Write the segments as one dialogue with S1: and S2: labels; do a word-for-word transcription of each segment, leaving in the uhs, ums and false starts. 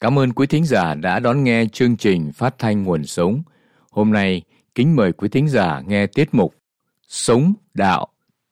S1: Cảm ơn quý thính giả đã đón nghe chương trình phát thanh Nguồn Sống. Hôm nay, kính mời quý thính giả nghe tiết mục Sống Đạo.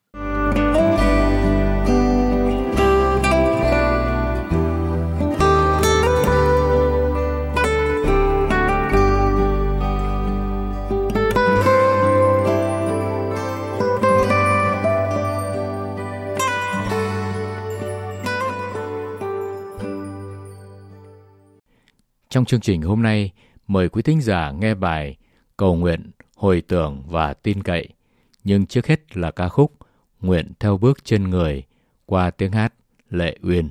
S1: Trong chương trình hôm nay, mời quý thính giả nghe bài Cầu nguyện, hồi tưởng và tin cậy. Nhưng trước hết là ca khúc Nguyện theo bước chân người qua tiếng hát Lệ Uyên.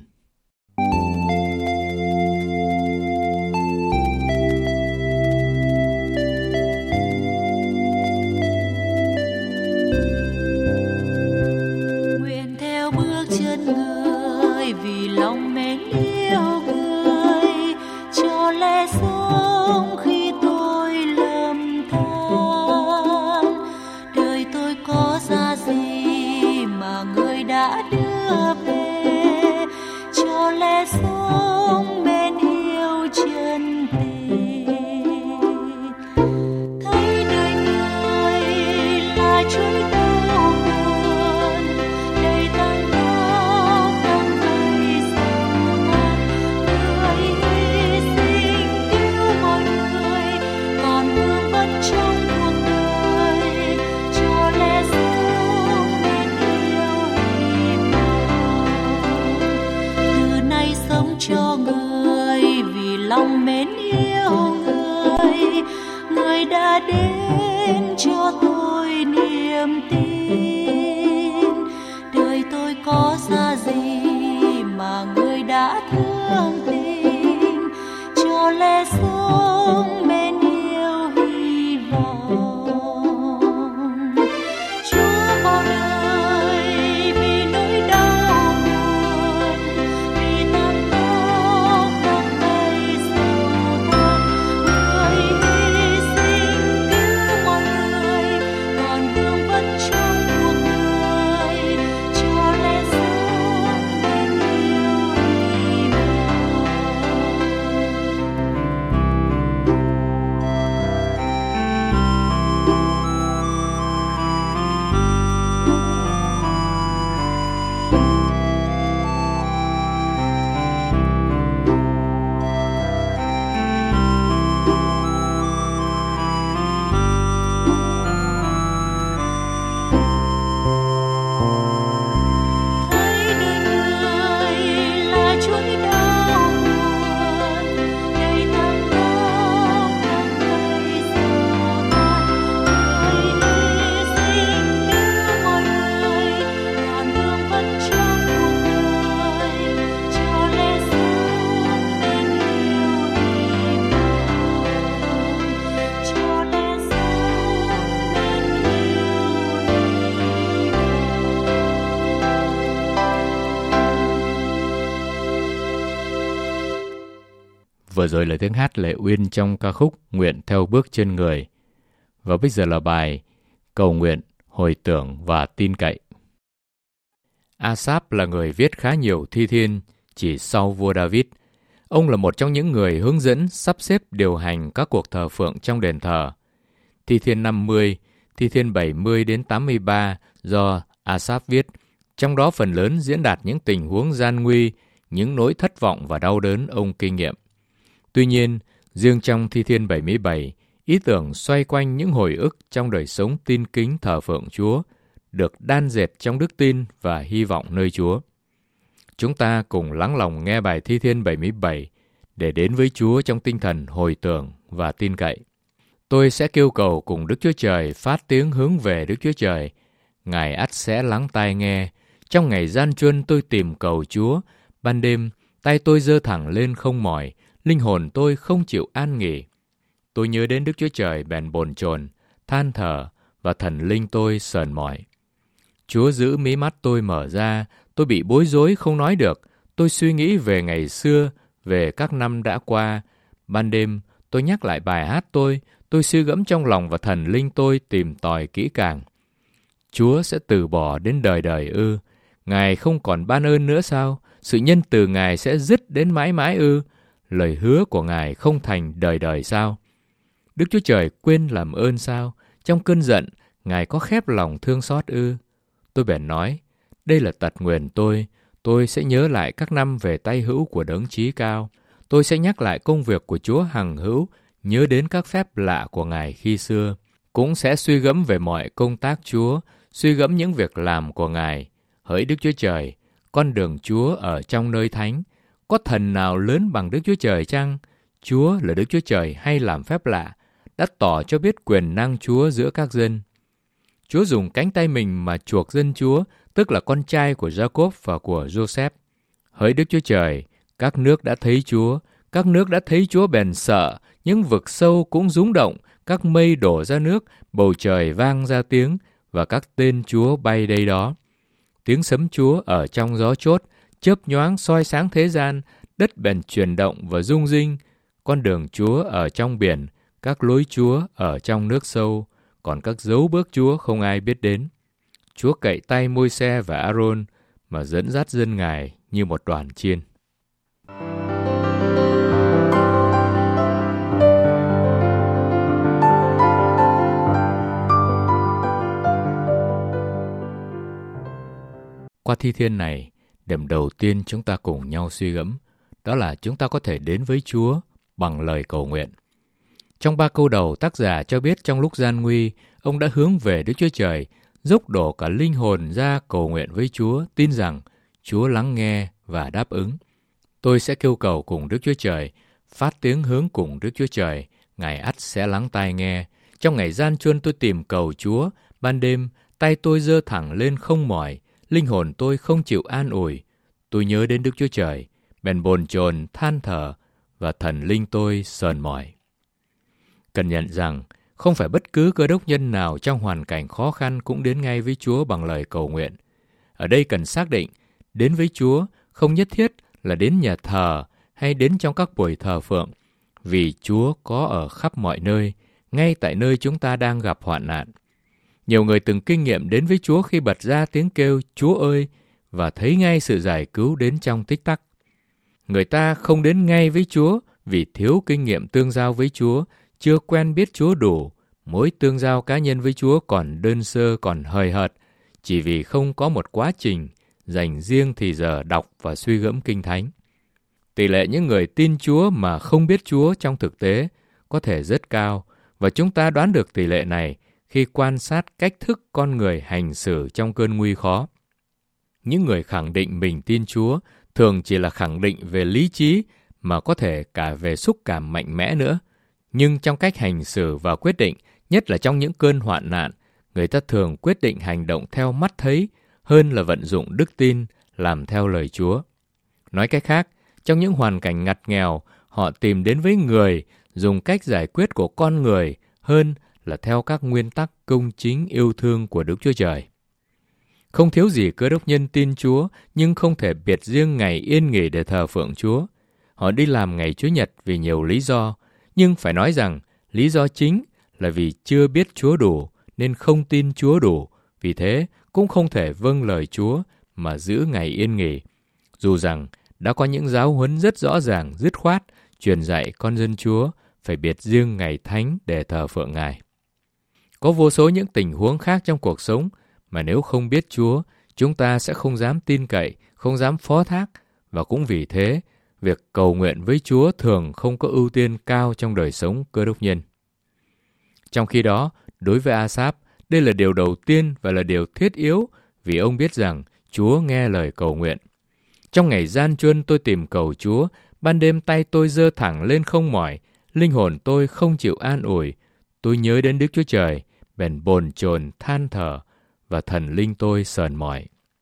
S2: Nguyện theo bước chân người vì lòng mến yêu người, cho lẽ sống khi tôi lầm than. Đời tôi có ra gì mà người đã đưa về, cho lẽ sống mến yêu chân tình. Thấy đời người là chuỗi đau buồn, đầy tăng đau tăng đầy sầu than. Người hy sinh cứu mọi người, còn vương vấn trong cuộc đời, cho lẽ sống mến yêu hy vọng. Từ nay sống cho người vì lòng mến yêu người, người đã đến cho tôi niềm tin. Đời tôi có ra gì mà người đã thương tình, cho lẽ sống mến yêu hy vọng. Chúa vào đời vì nỗi đau buồn, vì tan khóc đong đầy sầu than. Người hy sinh cứu mọi người, còn vương vấn trong cuộc đời, cho lẽ sống mến yêu hy thấy đời người là chuỗi đau buồn, đầy tăng đau tăng đầy sầu than. Người hy sinh cứu mọi người, còn vương vấn trong cuộc đời, cho lẽ sống mến yêu hy vọng, cho lẽ sống mến yêu hy
S1: Vừa rồi là tiếng hát Lệ Uyên trong ca khúc Nguyện theo bước chân người. Và bây giờ là bài Cầu nguyện, hồi tưởng và tin cậy. Asaph là người viết khá nhiều thi thiên chỉ sau vua David. Ông là một trong những người hướng dẫn, sắp xếp điều hành các cuộc thờ phượng trong đền thờ. Thi thiên năm mươi, thi thiên bảy mươi đến tám mươi ba do Asaph viết, trong đó phần lớn diễn đạt những tình huống gian nguy, những nỗi thất vọng và đau đớn ông kinh nghiệm. Tuy nhiên, riêng trong thi thiên bảy mươi bảy, ý tưởng xoay quanh những hồi ức trong đời sống tin kính thờ phượng Chúa, được đan dệt trong đức tin và hy vọng nơi Chúa. Chúng ta cùng lắng lòng nghe bài thi thiên bảy mươi bảy để đến với Chúa trong tinh thần hồi tưởng và tin cậy. Tôi sẽ kêu cầu cùng Đức Chúa Trời, phát tiếng hướng về Đức Chúa Trời. Ngài ắt sẽ lắng tai nghe. Trong ngày gian truân tôi tìm cầu Chúa. Ban đêm, tay tôi giơ thẳng lên không mỏi. Linh hồn tôi không chịu an nghỉ. Tôi nhớ đến Đức Chúa Trời bèn bồn chồn, than thở và thần linh tôi sờn mỏi. Chúa giữ mí mắt tôi mở ra. Tôi bị bối rối không nói được. Tôi suy nghĩ về ngày xưa, về các năm đã qua. Ban đêm, tôi nhắc lại bài hát tôi. Tôi suy gẫm trong lòng và thần linh tôi tìm tòi kỹ càng. Chúa sẽ từ bỏ đến đời đời ư? Ngài không còn ban ơn nữa sao? Sự nhân từ Ngài sẽ dứt đến mãi mãi ư? lời hứa của Ngài không thành đời đời sao? Đức Chúa Trời quên làm ơn sao? Trong cơn giận, Ngài có khép lòng thương xót ư? Tôi bèn nói, đây là tật nguyền tôi. Tôi sẽ nhớ lại các năm về tay hữu của Đấng Chí Cao. Tôi sẽ nhắc lại công việc của Chúa hằng hữu, nhớ đến các phép lạ của Ngài khi xưa. Cũng sẽ suy gẫm về mọi công tác Chúa, suy gẫm những việc làm của Ngài. Hỡi Đức Chúa Trời, con đường Chúa ở trong nơi thánh. Có thần nào lớn bằng Đức Chúa Trời chăng? Chúa là Đức Chúa Trời hay làm phép lạ, đã tỏ cho biết quyền năng Chúa giữa các dân. Chúa dùng cánh tay mình mà chuộc dân Chúa, tức là con trai của Jacob và của Joseph. Hỡi Đức Chúa Trời, các nước đã thấy Chúa, các nước đã thấy Chúa bèn sợ, những vực sâu cũng rúng động, các mây đổ ra nước, bầu trời vang ra tiếng, và các tên Chúa bay đây đó. Tiếng sấm Chúa ở trong gió chốt, chớp nhoáng soi sáng thế gian, đất bèn chuyển động và rung rinh. Con đường Chúa ở trong biển, các lối Chúa ở trong nước sâu, còn các dấu bước Chúa không ai biết đến. Chúa cậy tay Môi-se và A-rôn mà dẫn dắt dân Ngài như một đoàn chiên. Qua thi thiên này, điểm đầu tiên chúng ta cùng nhau suy gẫm, đó là chúng ta có thể đến với Chúa bằng lời cầu nguyện. Trong ba câu đầu, tác giả cho biết trong lúc gian nguy, ông đã hướng về Đức Chúa Trời, dốc đổ cả linh hồn ra cầu nguyện với Chúa, tin rằng Chúa lắng nghe và đáp ứng. Tôi sẽ kêu cầu cùng Đức Chúa Trời, phát tiếng hướng cùng Đức Chúa Trời, Ngài ắt sẽ lắng tai nghe. Trong ngày gian truân tôi tìm cầu Chúa, ban đêm tay tôi giơ thẳng lên không mỏi, linh hồn tôi không chịu an ủi. Tôi nhớ đến Đức Chúa Trời, bèn bồn chồn than thở, và thần linh tôi sờn mỏi. Cần nhận rằng, không phải bất cứ cơ đốc nhân nào trong hoàn cảnh khó khăn cũng đến ngay với Chúa bằng lời cầu nguyện. Ở đây cần xác định, đến với Chúa không nhất thiết là đến nhà thờ hay đến trong các buổi thờ phượng, vì Chúa có ở khắp mọi nơi, ngay tại nơi chúng ta đang gặp hoạn nạn. Nhiều người từng kinh nghiệm đến với Chúa khi bật ra tiếng kêu Chúa ơi và thấy ngay sự giải cứu đến trong tích tắc. Người ta không đến ngay với Chúa vì thiếu kinh nghiệm tương giao với Chúa, chưa quen biết Chúa đủ, mối tương giao cá nhân với Chúa còn đơn sơ, còn hời hợt, chỉ vì không có một quá trình dành riêng thì giờ đọc và suy gẫm Kinh Thánh. Tỷ lệ những người tin Chúa mà không biết Chúa trong thực tế có thể rất cao, và chúng ta đoán được tỷ lệ này khi quan sát cách thức con người hành xử trong cơn nguy khó. Những người khẳng định mình tin Chúa thường chỉ là khẳng định về lý trí mà có thể cả về xúc cảm mạnh mẽ nữa. Nhưng trong cách hành xử và quyết định, nhất là trong những cơn hoạn nạn, người ta thường quyết định hành động theo mắt thấy hơn là vận dụng đức tin làm theo lời Chúa. Nói cách khác, trong những hoàn cảnh ngặt nghèo, họ tìm đến với người dùng cách giải quyết của con người hơn là theo các nguyên tắc công chính yêu thương của Đức Chúa Trời. Không thiếu gì cơ đốc nhân tin Chúa, nhưng không thể biệt riêng ngày yên nghỉ để thờ phượng Chúa. Họ đi làm ngày Chủ nhật vì nhiều lý do, nhưng phải nói rằng lý do chính là vì chưa biết Chúa đủ nên không tin Chúa đủ, vì thế cũng không thể vâng lời Chúa mà giữ ngày yên nghỉ. Dù rằng đã có những giáo huấn rất rõ ràng, dứt khoát, truyền dạy con dân Chúa phải biệt riêng ngày thánh để thờ phượng Ngài. Có vô số những tình huống khác trong cuộc sống mà nếu không biết Chúa, chúng ta sẽ không dám tin cậy, không dám phó thác, và cũng vì thế, việc cầu nguyện với Chúa thường không có ưu tiên cao trong đời sống cơ đốc nhân. Trong khi đó, đối với A-sáp, đây là điều đầu tiên và là điều thiết yếu vì ông biết rằng Chúa nghe lời cầu nguyện. Trong ngày gian truân tôi tìm cầu Chúa, ban đêm tay tôi giơ thẳng lên không mỏi, linh hồn tôi không chịu an ủi. Tôi nhớ đến Đức Chúa Trời, bèn bồn chồn than thở, và thần linh tôi sờn mỏi.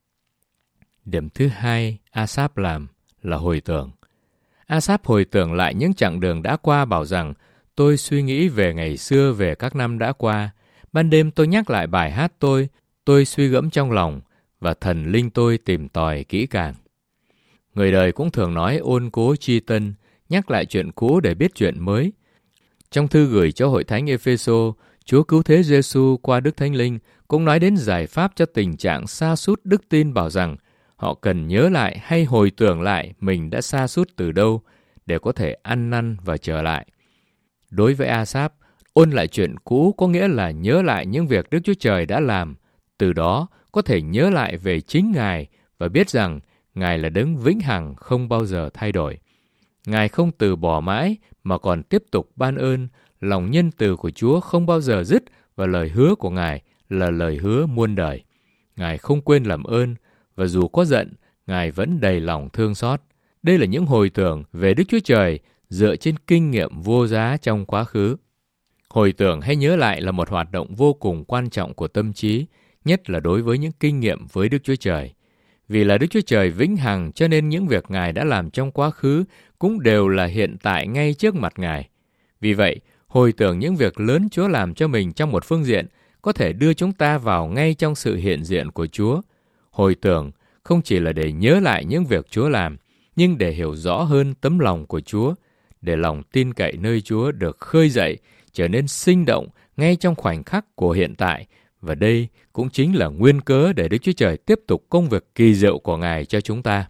S1: Điểm thứ hai A-sáp làm là hồi tưởng. A-sáp hồi tưởng lại những chặng đường đã qua, bảo rằng tôi suy nghĩ về ngày xưa, về các năm đã qua. Ban đêm tôi nhắc lại bài hát tôi, tôi suy gẫm trong lòng, và thần linh tôi tìm tòi kỹ càng. Người đời cũng thường nói ôn cố chi tân, nhắc lại chuyện cũ để biết chuyện mới. Trong thư gửi cho hội thánh Ê-phê-sô, Chúa Cứu Thế Giê-xu qua Đức Thánh Linh cũng nói đến giải pháp cho tình trạng sa sút đức tin, bảo rằng họ cần nhớ lại hay hồi tưởng lại mình đã sa sút từ đâu, để có thể ăn năn và trở lại. Đối với A-sáp, ôn lại chuyện cũ có nghĩa là nhớ lại những việc Đức Chúa Trời đã làm, từ đó có thể nhớ lại về chính Ngài và biết rằng Ngài là đấng vĩnh hằng không bao giờ thay đổi. Ngài không từ bỏ mãi mà còn tiếp tục ban ơn, lòng nhân từ của Chúa không bao giờ dứt và lời hứa của Ngài là lời hứa muôn đời. Ngài không quên làm ơn và dù có giận, Ngài vẫn đầy lòng thương xót. Đây là những hồi tưởng về Đức Chúa Trời dựa trên kinh nghiệm vô giá trong quá khứ. Hồi tưởng hay nhớ lại là một hoạt động vô cùng quan trọng của tâm trí, nhất là đối với những kinh nghiệm với Đức Chúa Trời. Vì là Đức Chúa Trời vĩnh hằng cho nên những việc Ngài đã làm trong quá khứ cũng đều là hiện tại ngay trước mặt Ngài. Vì vậy, hồi tưởng những việc lớn Chúa làm cho mình trong một phương diện có thể đưa chúng ta vào ngay trong sự hiện diện của Chúa. Hồi tưởng không chỉ là để nhớ lại những việc Chúa làm, nhưng để hiểu rõ hơn tấm lòng của Chúa, để lòng tin cậy nơi Chúa được khơi dậy, trở nên sinh động ngay trong khoảnh khắc của hiện tại. Và đây cũng chính là nguyên cớ để Đức Chúa Trời tiếp tục công việc kỳ diệu của Ngài cho chúng ta.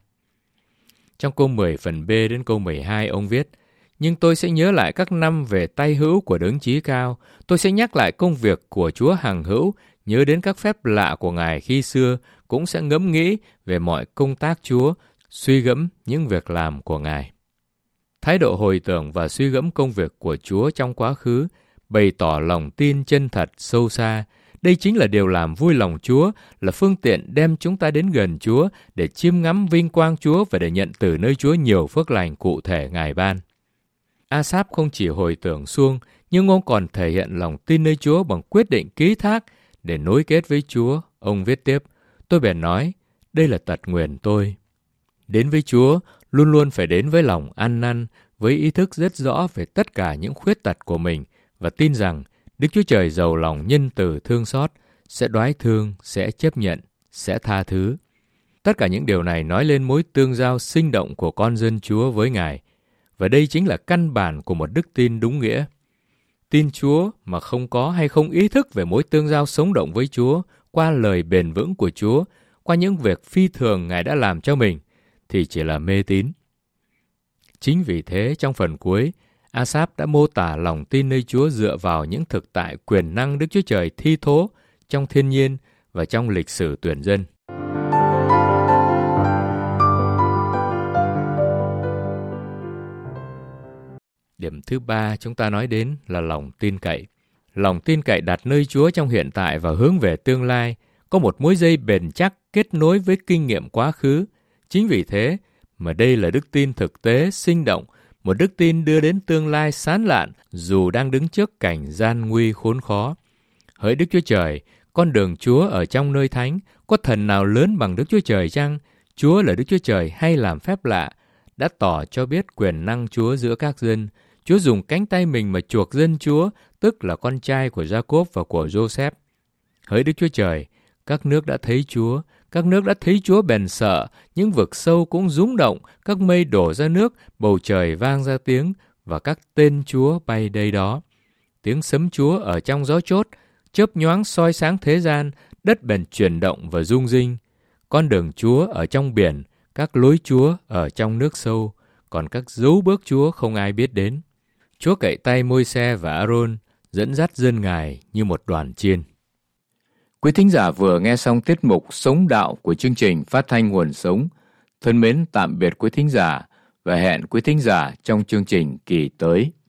S1: Trong câu mười phần B đến câu mười hai, ông viết: Nhưng tôi sẽ nhớ lại các năm về tay hữu của Đấng Chí Cao. Tôi sẽ nhắc lại công việc của Chúa hằng hữu, nhớ đến các phép lạ của Ngài khi xưa, cũng sẽ ngẫm nghĩ về mọi công tác Chúa, suy gẫm những việc làm của Ngài. Thái độ hồi tưởng và suy gẫm công việc của Chúa trong quá khứ, bày tỏ lòng tin chân thật sâu xa. Đây chính là điều làm vui lòng Chúa, là phương tiện đem chúng ta đến gần Chúa để chiêm ngắm vinh quang Chúa và để nhận từ nơi Chúa nhiều phước lành cụ thể Ngài ban. A-sáp không chỉ hồi tưởng suông, nhưng ông còn thể hiện lòng tin nơi Chúa bằng quyết định ký thác để nối kết với Chúa. Ông viết tiếp: Tôi bèn nói, đây là tật nguyền tôi. Đến với Chúa, luôn luôn phải đến với lòng ăn năn, với ý thức rất rõ về tất cả những khuyết tật của mình và tin rằng Đức Chúa Trời giàu lòng nhân từ thương xót, sẽ đoái thương, sẽ chấp nhận, sẽ tha thứ. Tất cả những điều này nói lên mối tương giao sinh động của con dân Chúa với Ngài. Và đây chính là căn bản của một đức tin đúng nghĩa. Tin Chúa mà không có hay không ý thức về mối tương giao sống động với Chúa qua lời bền vững của Chúa, qua những việc phi thường Ngài đã làm cho mình, thì chỉ là mê tín. Chính vì thế, trong phần cuối, A-sáp đã mô tả lòng tin nơi Chúa dựa vào những thực tại quyền năng Đức Chúa Trời thi thố trong thiên nhiên và trong lịch sử tuyển dân. Điểm thứ ba chúng ta nói đến là lòng tin cậy. Lòng tin cậy đặt nơi Chúa trong hiện tại và hướng về tương lai, có một mối dây bền chắc kết nối với kinh nghiệm quá khứ. Chính vì thế mà đây là đức tin thực tế, sinh động, một đức tin đưa đến tương lai sáng lạn dù đang đứng trước cảnh gian nguy khốn khó. Hỡi Đức Chúa Trời, con đường Chúa ở trong nơi thánh, có thần nào lớn bằng Đức Chúa Trời chăng? Chúa là Đức Chúa Trời hay làm phép lạ, đã tỏ cho biết quyền năng Chúa giữa các dân. Chúa dùng cánh tay mình mà chuộc dân Chúa, tức là con trai của Gia-cốp và của Giô-sép. Hỡi Đức Chúa Trời, các nước đã thấy Chúa, các nước đã thấy Chúa bèn sợ, những vực sâu cũng rúng động, các mây đổ ra nước, bầu trời vang ra tiếng, và các tên Chúa bay đây đó. Tiếng sấm Chúa ở trong gió chốt, chớp nhoáng soi sáng thế gian, đất bèn chuyển động và rung rinh. Con đường Chúa ở trong biển, các lối Chúa ở trong nước sâu, còn các dấu bước Chúa không ai biết đến. Chúa cậy tay Môi-se và A-rôn, dẫn dắt dân Ngài như một đoàn chiên. Quý thính giả vừa nghe xong tiết mục Sống Đạo của chương trình Phát thanh Nguồn Sống. Thân mến tạm biệt quý thính giả và hẹn quý thính giả trong chương trình kỳ tới.